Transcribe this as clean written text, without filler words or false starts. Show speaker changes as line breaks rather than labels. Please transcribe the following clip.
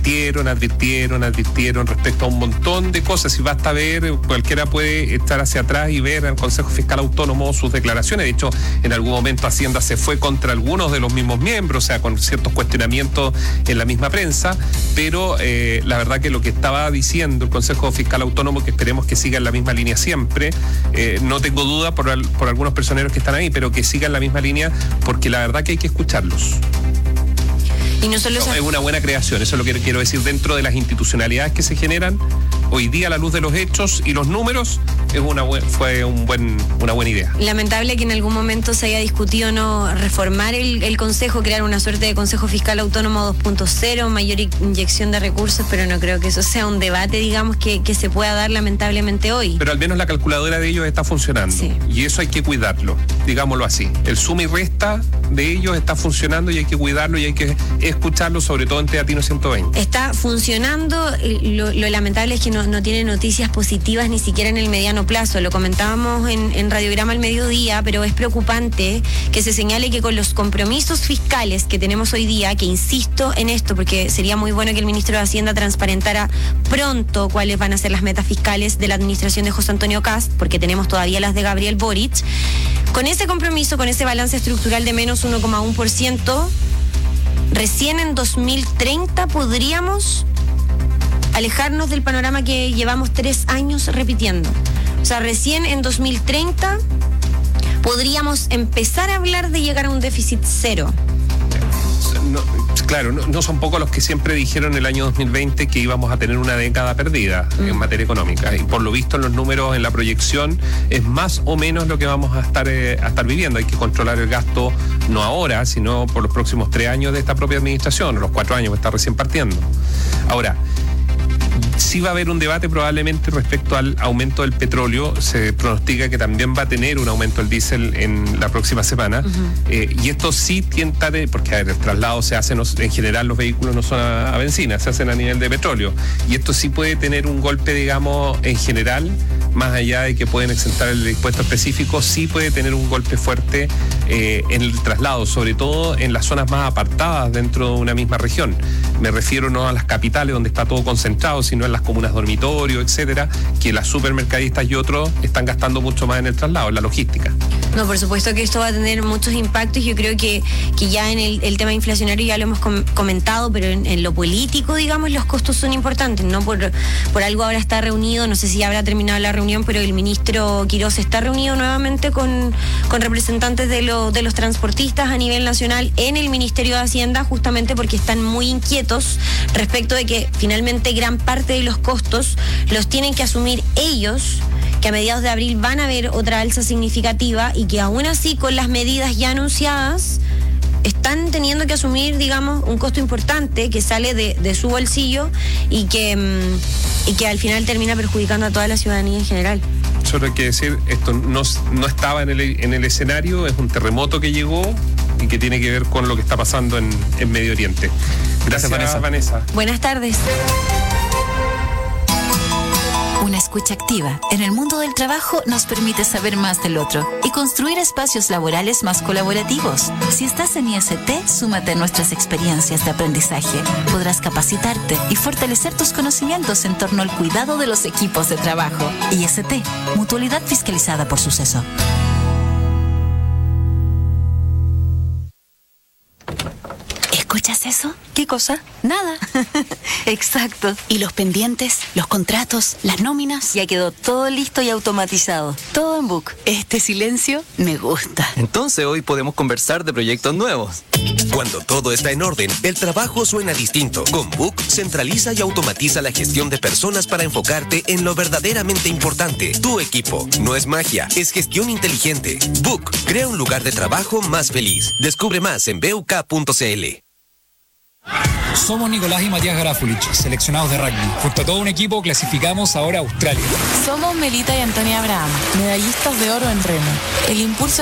advirtieron respecto a un montón de cosas, y basta ver, cualquiera puede estar hacia atrás y ver al Consejo Fiscal Autónomo sus declaraciones. De hecho, en algún momento Hacienda se fue contra algunos de los mismos miembros, o sea, con ciertos cuestionamientos en la misma prensa, pero la verdad que lo que estaba diciendo el Consejo Fiscal Autónomo, que esperemos que siga en la misma línea siempre, no tengo duda por algunos personeros que están ahí, pero que sigan la misma línea, porque la verdad que hay que escucharlos.
Y no solo
es una buena creación, eso es lo que quiero decir, dentro de las institucionalidades que se generan hoy día a la luz de los hechos y los números, fue una buena idea.
Lamentable que en algún momento se haya discutido no reformar el Consejo, crear una suerte de Consejo Fiscal Autónomo 2.0, mayor inyección de recursos, pero no creo que eso sea un debate, digamos, que se pueda dar lamentablemente hoy.
Pero al menos la calculadora de ellos está funcionando, sí. Y eso hay que cuidarlo, digámoslo así. El suma y resta de ellos está funcionando y hay que cuidarlo y hay que escucharlo, sobre todo en Teatino 120.
Está funcionando, lo lamentable es que no tiene noticias positivas ni siquiera en el mediano plazo. Lo comentábamos en Radiograma al mediodía, pero es preocupante que se señale que con los compromisos fiscales que tenemos hoy día, que insisto en esto porque sería muy bueno que el ministro de Hacienda transparentara pronto cuáles van a ser las metas fiscales de la administración de José Antonio Kast, porque tenemos todavía las de Gabriel Boric. Con ese compromiso, con ese balance estructural de menos 1,1%, recién en 2030 podríamos alejarnos del panorama que llevamos 3 años repitiendo. O sea, recién en 2030 podríamos empezar a hablar de llegar a un déficit cero.
Claro, no son pocos los que siempre dijeron en el año 2020 que íbamos a tener una década perdida en materia económica, y por lo visto en los números, en la proyección, es más o menos lo que vamos a estar viviendo. Hay que controlar el gasto no ahora, sino por los próximos 3 años de esta propia administración, los 4 años que está recién partiendo. Ahora, sí va a haber un debate probablemente respecto al aumento del petróleo. Se pronostica que también va a tener un aumento el diésel en la próxima semana. Y esto sí tienta porque el traslado se hace, en general los vehículos no son a benzina, se hacen a nivel de petróleo. Y esto sí puede tener un golpe, digamos, en general, más allá de que pueden exentar el impuesto específico, sí puede tener un golpe fuerte en el traslado, sobre todo en las zonas más apartadas dentro de una misma región. Me refiero no a las capitales donde está todo concentrado, sino en las comunas dormitorio, etcétera, que las supermercadistas y otros están gastando mucho más en el traslado, en la logística.
No, por supuesto que esto va a tener muchos impactos. Yo creo que ya en el tema inflacionario ya lo hemos comentado, pero en lo político, digamos, los costos son importantes, ¿no? Por algo ahora está reunido, no sé si habrá terminado la reunión, pero el ministro Quirós está reunido nuevamente con representantes de los transportistas a nivel nacional en el Ministerio de Hacienda, justamente porque están muy inquietos respecto de que finalmente gran parte de los costos los tienen que asumir ellos, que a mediados de abril van a haber otra alza significativa y que aún así con las medidas ya anunciadas están teniendo que asumir, digamos, un costo importante que sale de su bolsillo y que al final termina perjudicando a toda la ciudadanía en general.
Solo hay que decir, esto no estaba en el escenario, es un terremoto que llegó y que tiene que ver con lo que está pasando en Medio Oriente. Gracias, Vanessa.
Buenas tardes.
Una escucha activa en el mundo del trabajo nos permite saber más del otro y construir espacios laborales más colaborativos. Si estás en IST, súmate a nuestras experiencias de aprendizaje. Podrás capacitarte y fortalecer tus conocimientos en torno al cuidado de los equipos de trabajo. IST, Mutualidad Fiscalizada por Suceso. ¿Escuchas eso?
¿Qué cosa?
Nada.
Exacto.
¿Y los pendientes, los contratos, las nóminas?
Ya quedó todo listo y automatizado. Todo en Book.
Este silencio me gusta.
Entonces hoy podemos conversar de proyectos nuevos.
Cuando todo está en orden, el trabajo suena distinto. Con Book centraliza y automatiza la gestión de personas para enfocarte en lo verdaderamente importante. Tu equipo. No es magia, es gestión inteligente. Book crea un lugar de trabajo más feliz. Descubre más en buk.cl.
Somos Nicolás y Matías Garafulich, seleccionados de rugby. Junto a todo un equipo clasificamos ahora a Australia.
Somos Melita y Antonia Abraham, medallistas de oro en remo. El impulso